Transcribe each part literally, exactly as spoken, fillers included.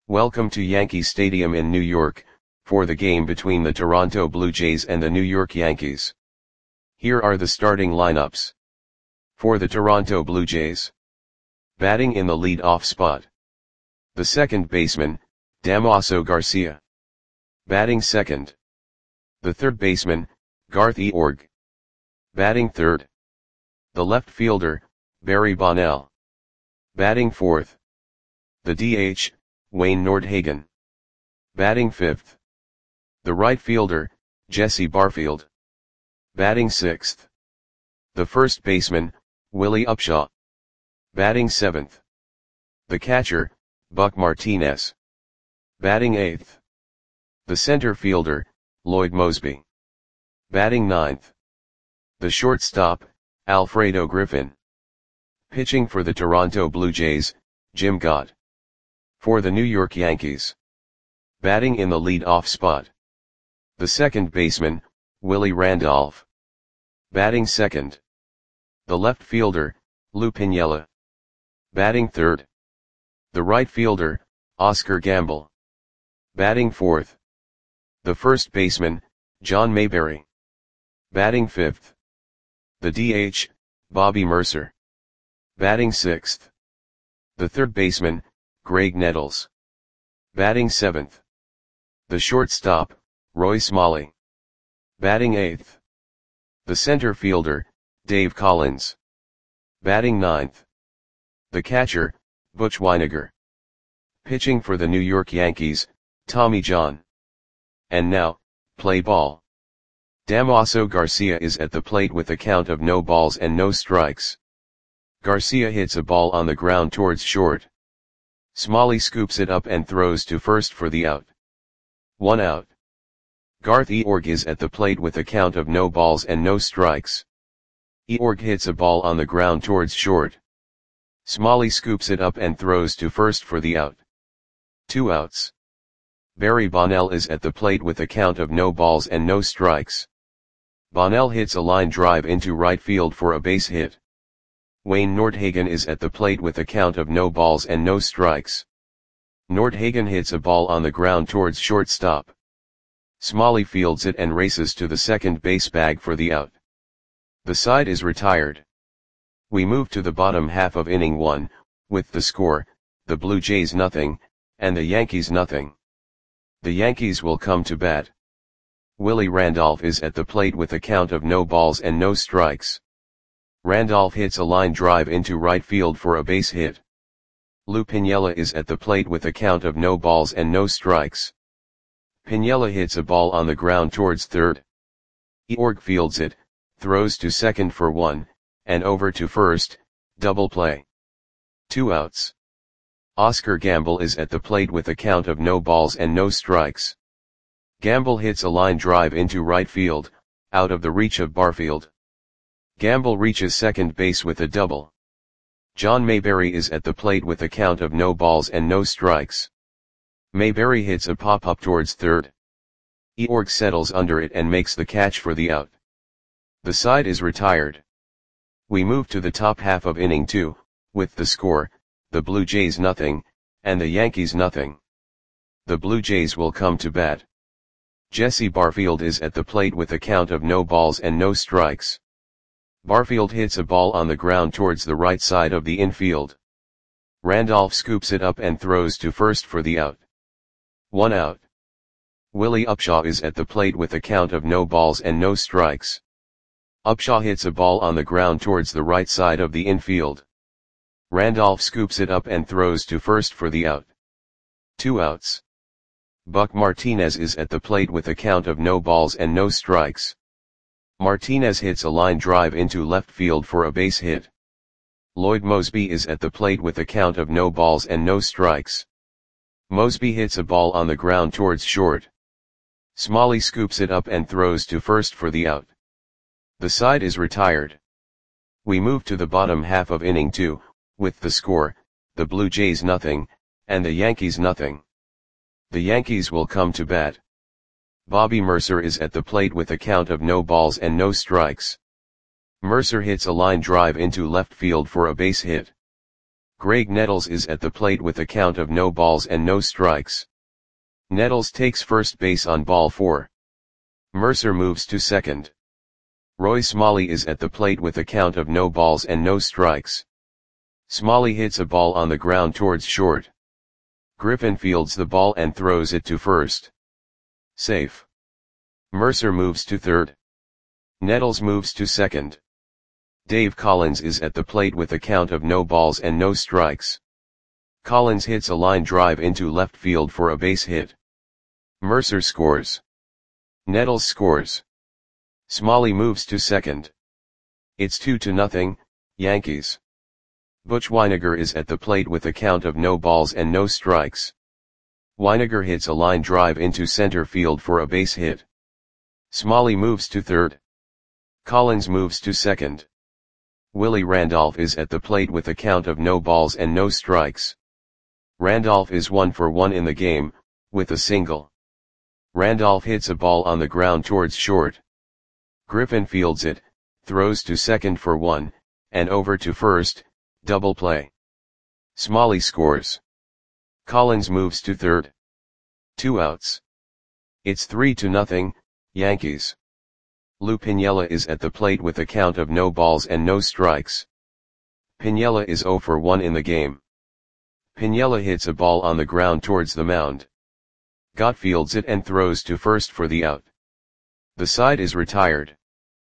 Welcome to Yankee Stadium in New York, for the game between the Toronto Blue Jays and the New York Yankees. Here are the starting lineups. For the Toronto Blue Jays. Batting in the lead-off spot. The second baseman, Damaso Garcia. Batting second. The third baseman, Garth Eorg. Batting third. The left fielder, Barry Bonnell. Batting fourth. The D H, Wayne Nordhagen. Batting fifth. The right fielder, Jesse Barfield. Batting sixth. The first baseman, Willie Upshaw. Batting seventh. The catcher, Buck Martinez. Batting eighth. The center fielder, Lloyd Moseby. Batting ninth. The shortstop, Alfredo Griffin. Pitching for the Toronto Blue Jays, Jim Gott. For the New York Yankees. Batting in the lead-off spot. The second baseman, Willie Randolph. Batting second. The left fielder, Lou Piniella. Batting third. The right fielder, Oscar Gamble. Batting fourth. The first baseman, John Mayberry. Batting fifth. The D H, Bobby Murcer. Batting sixth. The third baseman, Greg Nettles. Batting seventh. The shortstop, Roy Smalley. Batting eighth. The center fielder, Dave Collins. Batting ninth. The catcher, Butch Wynegar. Pitching for the New York Yankees, Tommy John. And now, play ball. Damaso Garcia is at the plate with a count of no balls and no strikes. Garcia hits a ball on the ground towards short. Smalley scoops it up and throws to first for the out. One out. Garth Eorg is at the plate with a count of no balls and no strikes. Eorg hits a ball on the ground towards short. Smalley scoops it up and throws to first for the out. Two outs. Barry Bonnell is at the plate with a count of no balls and no strikes. Bonnell hits a line drive into right field for a base hit. Wayne Nordhagen is at the plate with a count of no balls and no strikes. Nordhagen hits a ball on the ground towards shortstop. Smalley fields it and races to the second base bag for the out. The side is retired. We move to the bottom half of inning one, with the score, the Blue Jays nothing, and the Yankees nothing. The Yankees will come to bat. Willie Randolph is at the plate with a count of no balls and no strikes. Randolph hits a line drive into right field for a base hit. Lou Piniella is at the plate with a count of no balls and no strikes. Piniella hits a ball on the ground towards third. Eorg fields it, throws to second for one, and over to first, double play. Two outs. Oscar Gamble is at the plate with a count of no balls and no strikes. Gamble hits a line drive into right field, out of the reach of Barfield. Gamble reaches second base with a double. John Mayberry is at the plate with a count of no balls and no strikes. Mayberry hits a pop-up towards third. Eorg settles under it and makes the catch for the out. The side is retired. We move to the top half of inning two, with the score, the Blue Jays nothing, and the Yankees nothing. The Blue Jays will come to bat. Jesse Barfield is at the plate with a count of no balls and no strikes. Barfield hits a ball on the ground towards the right side of the infield. Randolph scoops it up and throws to first for the out. One out. Willie Upshaw is at the plate with a count of no balls and no strikes. Upshaw hits a ball on the ground towards the right side of the infield. Randolph scoops it up and throws to first for the out. Two outs. Buck Martinez is at the plate with a count of no balls and no strikes. Martinez hits a line drive into left field for a base hit. Lloyd Moseby is at the plate with a count of no balls and no strikes. Moseby hits a ball on the ground towards short. Smalley scoops it up and throws to first for the out. The side is retired. We move to the bottom half of inning two, with the score, the Blue Jays nothing, and the Yankees nothing. The Yankees will come to bat. Bobby Murcer is at the plate with a count of no balls and no strikes. Murcer hits a line drive into left field for a base hit. Greg Nettles is at the plate with a count of no balls and no strikes. Nettles takes first base on ball four. Mercer moves to second. Roy Smalley is at the plate with a count of no balls and no strikes. Smalley hits a ball on the ground towards short. Griffin fields the ball and throws it to first. Safe. Mercer moves to third. Nettles moves to second. Dave Collins is at the plate with a count of no balls and no strikes. Collins hits a line drive into left field for a base hit. Mercer scores. Nettles scores. Smalley moves to second. It's two to nothing, Yankees. Butch Wynegar is at the plate with a count of no balls and no strikes. Wynegar hits a line drive into center field for a base hit. Smalley moves to third. Collins moves to second. Willie Randolph is at the plate with a count of no balls and no strikes. Randolph is one for one in the game, with a single. Randolph hits a ball on the ground towards short. Griffin fields it, throws to second for one, and over to first, double play. Smalley scores. Collins moves to third. Two outs. It's three to nothing, Yankees. Lou Piniella is at the plate with a count of no balls and no strikes. Piniella is zero for one in the game. Piniella hits a ball on the ground towards the mound. Gott fields it and throws to first for the out. The side is retired.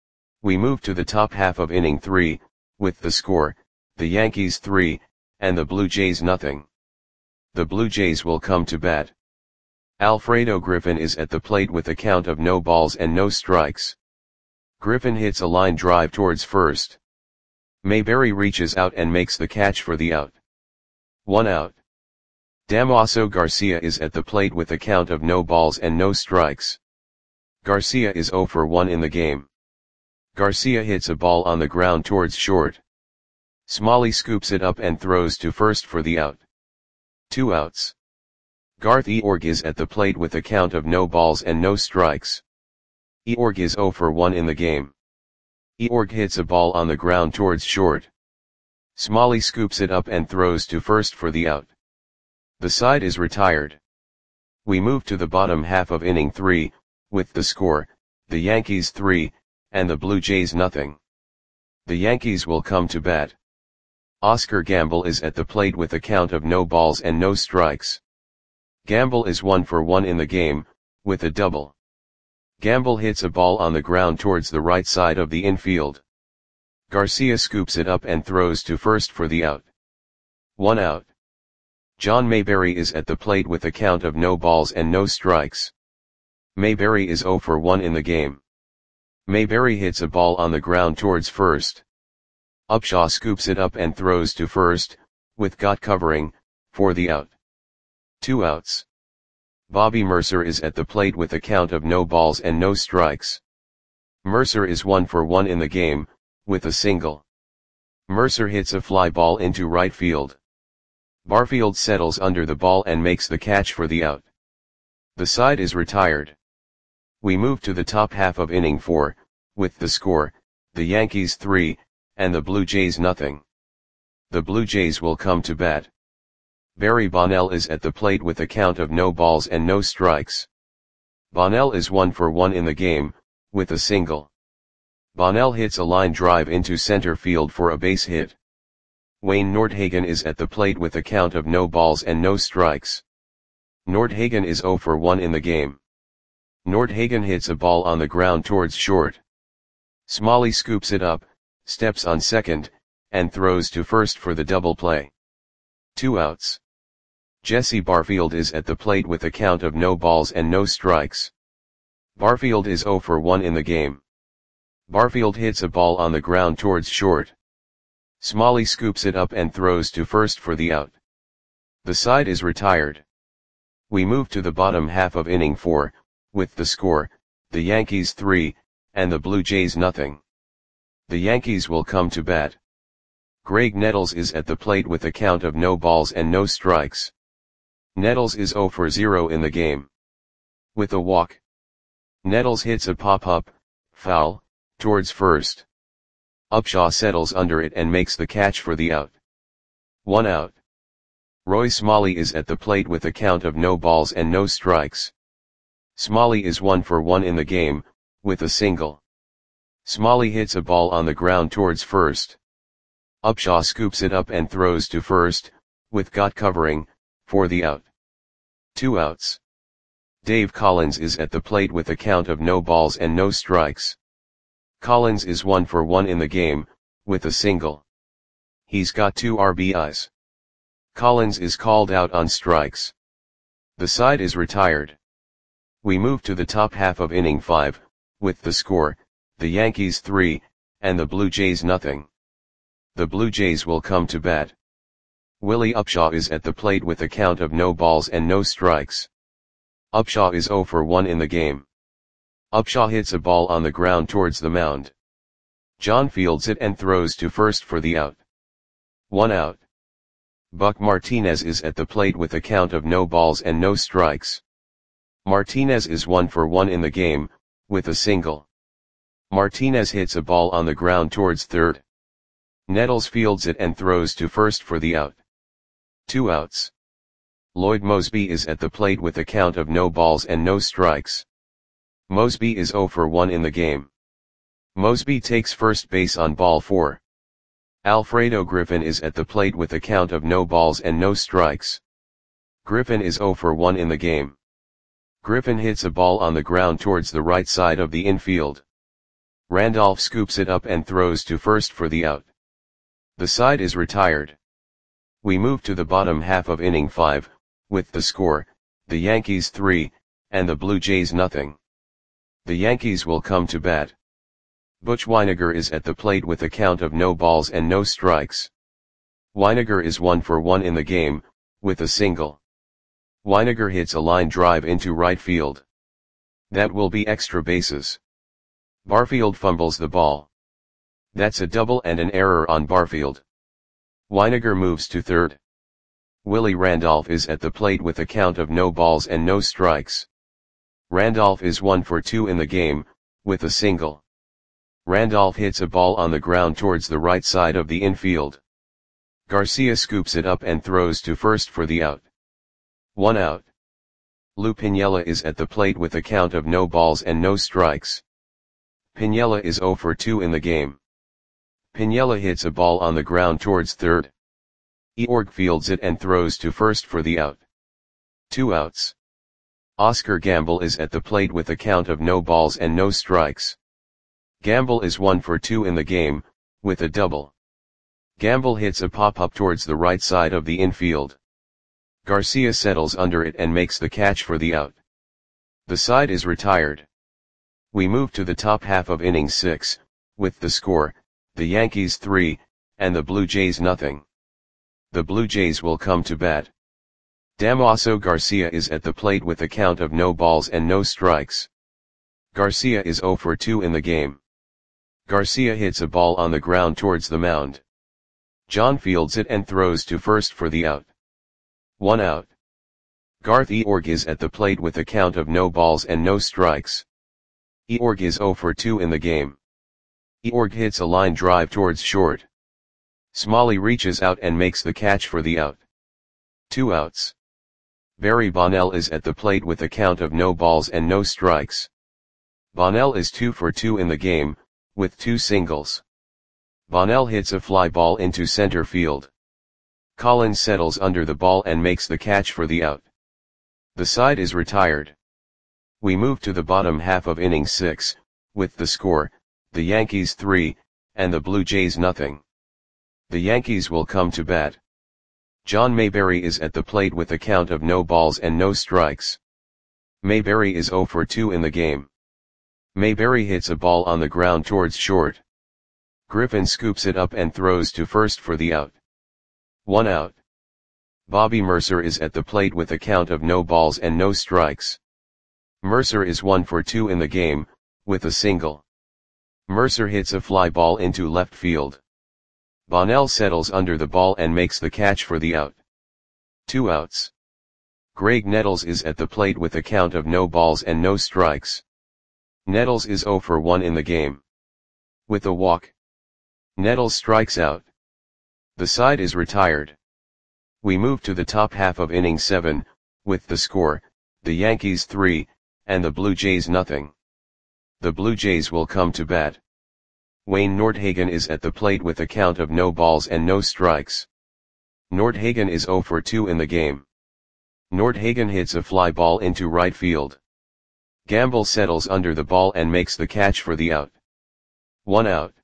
We move to the top half of inning three, with the score, the Yankees three, and the Blue Jays nothing. The Blue Jays will come to bat. Alfredo Griffin is at the plate with a count of no balls and no strikes. Griffin hits a line drive towards first. Mayberry reaches out and makes the catch for the out. One out. Damaso Garcia is at the plate with a count of no balls and no strikes. Garcia is zero for one in the game. Garcia hits a ball on the ground towards short. Smalley scoops it up and throws to first for the out. Two outs. Garth Eorg is at the plate with a count of no balls and no strikes. Eorg is zero for one in the game. Eorg hits a ball on the ground towards short. Smalley scoops it up and throws to first for the out. The side is retired. We move to the bottom half of inning three, with the score, the Yankees three, and the Blue Jays nothing. The Yankees will come to bat. Oscar Gamble is at the plate with a count of no balls and no strikes. Gamble is one for one in the game, with a double. Gamble hits a ball on the ground towards the right side of the infield. Garcia scoops it up and throws to first for the out. One out. John Mayberry is at the plate with a count of no balls and no strikes. Mayberry is zero for one in the game. Mayberry hits a ball on the ground towards first. Upshaw scoops it up and throws to first, with Gott covering, for the out. Two outs. Bobby Mercer is at the plate with a count of no balls and no strikes. Mercer is one for one in the game, with a single. Mercer hits a fly ball into right field. Barfield settles under the ball and makes the catch for the out. The side is retired. We move to the top half of inning four, with the score, the Yankees three, and the Blue Jays nothing. The Blue Jays will come to bat. Barry Bonnell is at the plate with a count of no balls and no strikes. Bonnell is one for one in the game, with a single. Bonnell hits a line drive into center field for a base hit. Wayne Nordhagen is at the plate with a count of no balls and no strikes. Nordhagen is zero for one in the game. Nordhagen hits a ball on the ground towards short. Smalley scoops it up, steps on second, and throws to first for the double play. Two outs. Jesse Barfield is at the plate with a count of no balls and no strikes. Barfield is zero for one in the game. Barfield hits a ball on the ground towards short. Smalley scoops it up and throws to first for the out. The side is retired. We move to the bottom half of inning four, with the score, the Yankees three, and the Blue Jays nothing. The Yankees will come to bat. Greg Nettles is at the plate with a count of no balls and no strikes. Nettles is zero for zero in the game. With a walk. Nettles hits a pop-up, foul, towards first. Upshaw settles under it and makes the catch for the out. one out. Roy Smalley is at the plate with a count of no balls and no strikes. Smalley is one for one in the game, with a single. Smalley hits a ball on the ground towards first. Upshaw scoops it up and throws to first, with Gott covering, for the out. Two outs. Dave Collins is at the plate with a count of no balls and no strikes. Collins is one for one in the game, with a single. He's got two R B Is. Collins is called out on strikes. The side is retired. We move to the top half of inning five, with the score, the Yankees three, and the Blue Jays nothing. The Blue Jays will come to bat. Willie Upshaw is at the plate with a count of no balls and no strikes. Upshaw is zero for one in the game. Upshaw hits a ball on the ground towards the mound. John fields it and throws to first for the out. One out. Buck Martinez is at the plate with a count of no balls and no strikes. Martinez is one for one in the game, with a single. Martinez hits a ball on the ground towards third. Nettles fields it and throws to first for the out. Two outs. Lloyd Moseby is at the plate with a count of no balls and no strikes. Moseby is zero for one in the game. Moseby takes first base on ball four. Alfredo Griffin is at the plate with a count of no balls and no strikes. Griffin is zero for one in the game. Griffin hits a ball on the ground towards the right side of the infield. Randolph scoops it up and throws to first for the out. The side is retired. We move to the bottom half of inning five, with the score, the Yankees three, and the Blue Jays nothing. The Yankees will come to bat. Butch Wynegar is at the plate with a count of no balls and no strikes. Wynegar is one for one in the game, with a single. Wynegar hits a line drive into right field. That will be extra bases. Barfield fumbles the ball. That's a double and an error on Barfield. Wynegar moves to third. Willie Randolph is at the plate with a count of no balls and no strikes. Randolph is one for two in the game, with a single. Randolph hits a ball on the ground towards the right side of the infield. Garcia scoops it up and throws to first for the out. One out. Lou Piniella is at the plate with a count of no balls and no strikes. Piniella is zero for two in the game. Piniella hits a ball on the ground towards third. Eorg fields it and throws to first for the out. Two outs. Oscar Gamble is at the plate with a count of no balls and no strikes. Gamble is one for two in the game, with a double. Gamble hits a pop-up towards the right side of the infield. Garcia settles under it and makes the catch for the out. The side is retired. We move to the top half of inning six, with the score, the Yankees three, and the Blue Jays nothing. The Blue Jays will come to bat. Damaso Garcia is at the plate with a count of no balls and no strikes. Garcia is zero for two in the game. Garcia hits a ball on the ground towards the mound. John fields it and throws to first for the out. One out. Garth Eorg is at the plate with a count of no balls and no strikes. Eorg is zero for two in the game. Eorg hits a line drive towards short. Smalley reaches out and makes the catch for the out. Two outs. Barry Bonnell is at the plate with a count of no balls and no strikes. Bonnell is two for two in the game, with two singles. Bonnell hits a fly ball into center field. Collins settles under the ball and makes the catch for the out. The side is retired. We move to the bottom half of inning six, with the score, the Yankees three, and the Blue Jays nothing. The Yankees will come to bat. John Mayberry is at the plate with a count of no balls and no strikes. Mayberry is zero for two in the game. Mayberry hits a ball on the ground towards short. Griffin scoops it up and throws to first for the out. One out. Bobby Mercer is at the plate with a count of no balls and no strikes. Mercer is one for two in the game, with a single. Mercer hits a fly ball into left field. Bonnell settles under the ball and makes the catch for the out. Two outs. Greg Nettles is at the plate with a count of no balls and no strikes. Nettles is zero for one in the game. With a walk. Nettles strikes out. The side is retired. We move to the top half of inning seven, with the score, the Yankees three, and the Blue Jays nothing. The Blue Jays will come to bat. Wayne Nordhagen is at the plate with a count of no balls and no strikes. Nordhagen is oh for two in the game. Nordhagen hits a fly ball into right field. Gamble settles under the ball and makes the catch for the out. One out.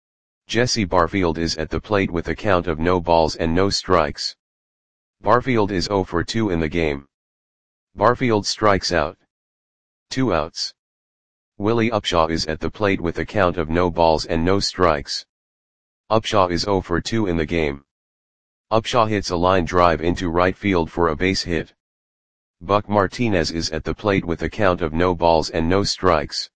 Jesse Barfield is at the plate with a count of no balls and no strikes. Barfield is oh for two in the game. Barfield strikes out. Two outs. Willie Upshaw is at the plate with a count of no balls and no strikes. Upshaw is oh for two in the game. Upshaw hits a line drive into right field for a base hit. Buck Martinez is at the plate with a count of no balls and no strikes.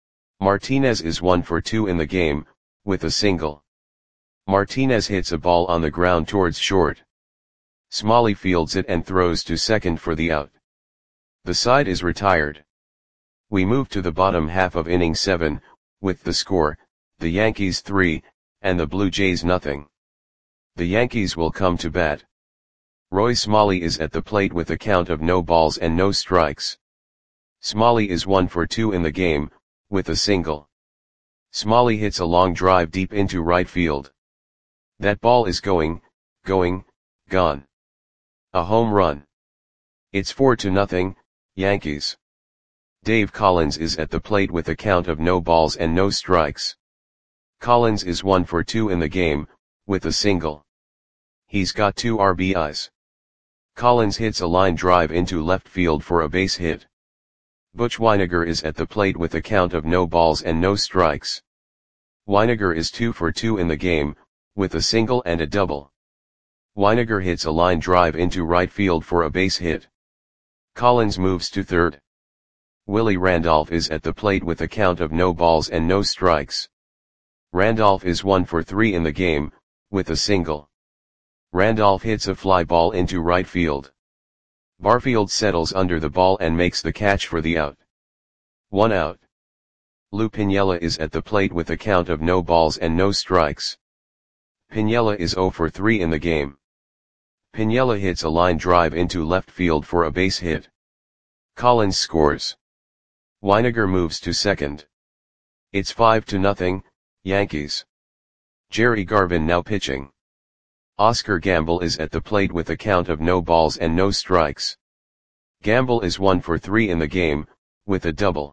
Martinez is one for two in the game, with a single. Martinez hits a ball on the ground towards short. Smalley fields it and throws to second for the out. The side is retired. We move to the bottom half of inning seven, with the score, the Yankees three, and the Blue Jays nothing. The Yankees will come to bat. Roy Smalley is at the plate with a count of no balls and no strikes. Smalley is one for two in the game, with a single. Smalley hits a long drive deep into right field. That ball is going, going, gone. A home run. It's four to nothing, Yankees. Dave Collins is at the plate with a count of no balls and no strikes. Collins is one for two in the game, with a single. He's got two R B Is. Collins hits a line drive into left field for a base hit. Butch Wynegar is at the plate with a count of no balls and no strikes. Wynegar is two for two in the game, with a single and a double. Wynegar hits a line drive into right field for a base hit. Collins moves to third. Willie Randolph is at the plate with a count of no balls and no strikes. Randolph is one for three in the game, with a single. Randolph hits a fly ball into right field. Barfield settles under the ball and makes the catch for the out. One out. Lou Piniella is at the plate with a count of no balls and no strikes. Piniella is oh for three in the game. Piniella hits a line drive into left field for a base hit. Collins scores. Wynegar moves to second. It's five to nothing, Yankees. Jerry Garvin now pitching. Oscar Gamble is at the plate with a count of no balls and no strikes. Gamble is one for three in the game, with a double.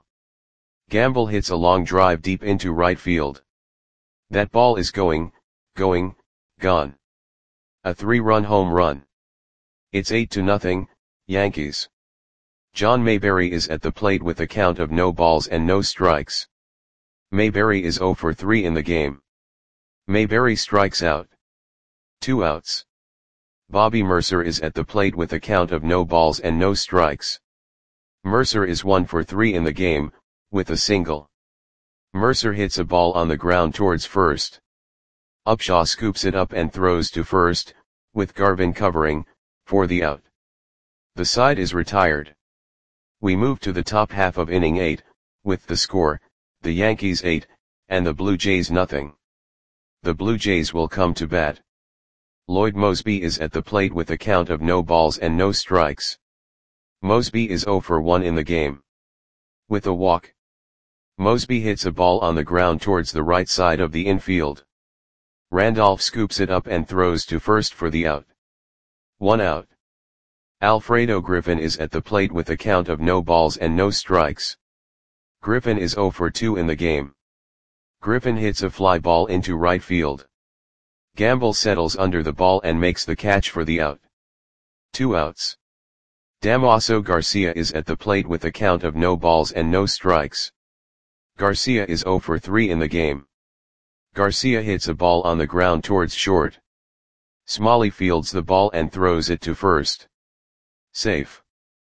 Gamble hits a long drive deep into right field. That ball is going, going, gone. A three-run home run. It's eight to nothing, Yankees. John Mayberry is at the plate with a count of no balls and no strikes. Mayberry is oh for three in the game. Mayberry strikes out. Two outs. Bobby Mercer is at the plate with a count of no balls and no strikes. Mercer is one for three in the game, with a single. Mercer hits a ball on the ground towards first. Upshaw scoops it up and throws to first, with Garvin covering, for the out. The side is retired. We move to the top half of inning eight, with the score, the Yankees eight, and the Blue Jays nothing. The Blue Jays will come to bat. Lloyd Moseby is at the plate with a count of no balls and no strikes. Moseby is oh for one in the game. With a walk. Moseby hits a ball on the ground towards the right side of the infield. Randolph scoops it up and throws to first for the out. One out. Alfredo Griffin is at the plate with a count of no balls and no strikes. Griffin is oh for two in the game. Griffin hits a fly ball into right field. Gamble settles under the ball and makes the catch for the out. Two outs. Damaso Garcia is at the plate with a count of no balls and no strikes. Garcia is oh for three in the game. Garcia hits a ball on the ground towards short. Smalley fields the ball and throws it to first. Safe.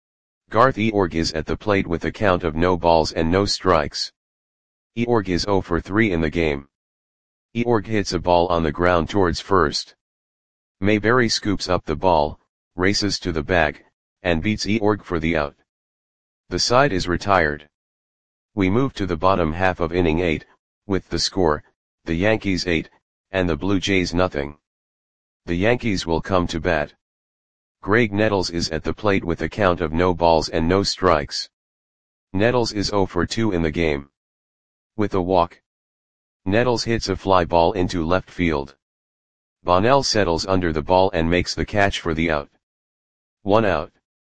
Garth Eorg is at the plate with a count of no balls and no strikes. Eorg is oh for three in the game. Eorg hits a ball on the ground towards first. Mayberry scoops up the ball, races to the bag, and beats Eorg for the out. The side is retired. We move to the bottom half of inning eight, with the score, the Yankees eight, and the Blue Jays nothing. The Yankees will come to bat. Graig Nettles is at the plate with a count of no balls and no strikes. Nettles is zero for two in the game. With a walk, Nettles hits a fly ball into left field. Bonnell settles under the ball and makes the catch for the out. One out.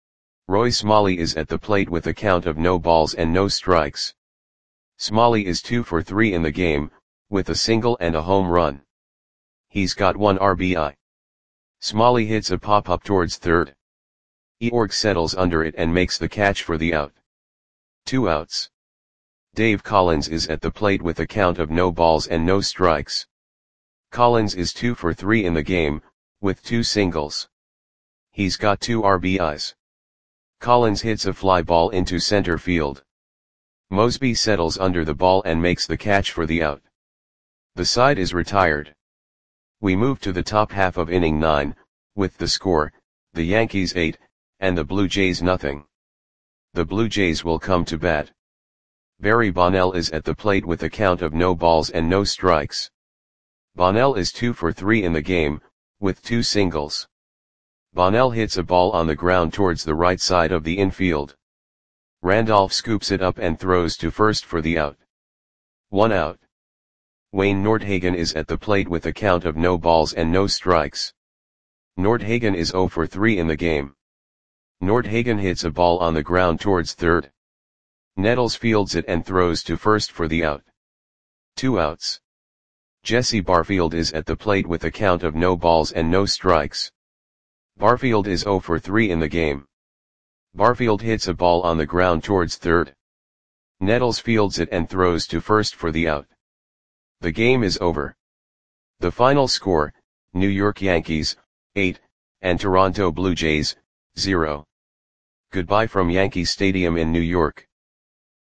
Roy Smalley is at the plate with a count of no balls and no strikes. Smalley is two for three in the game, with a single and a home run. He's got one R B I. Smalley hits a pop-up towards third. Eorg settles under it and makes the catch for the out. Two outs. Dave Collins is at the plate with a count of no balls and no strikes. Collins is two for three in the game, with two singles. He's got two R B Is. Collins hits a fly ball into center field. Mosby settles under the ball and makes the catch for the out. The side is retired. We move to the top half of inning nine, with the score, the Yankees eight, and the Blue Jays nothing. The Blue Jays will come to bat. Barry Bonnell is at the plate with a count of no balls and no strikes. Bonnell is two for three in the game, with two singles. Bonnell hits a ball on the ground towards the right side of the infield. Randolph scoops it up and throws to first for the out. One out. Wayne Nordhagen is at the plate with a count of no balls and no strikes. Nordhagen is zero for three in the game. Nordhagen hits a ball on the ground towards third. Nettles fields it and throws to first for the out. Two outs. Jesse Barfield is at the plate with a count of no balls and no strikes. Barfield is zero for three in the game. Barfield hits a ball on the ground towards third. Nettles fields it and throws to first for the out. The game is over. The final score, New York Yankees, eight, and Toronto Blue Jays, zero. Goodbye from Yankee Stadium in New York.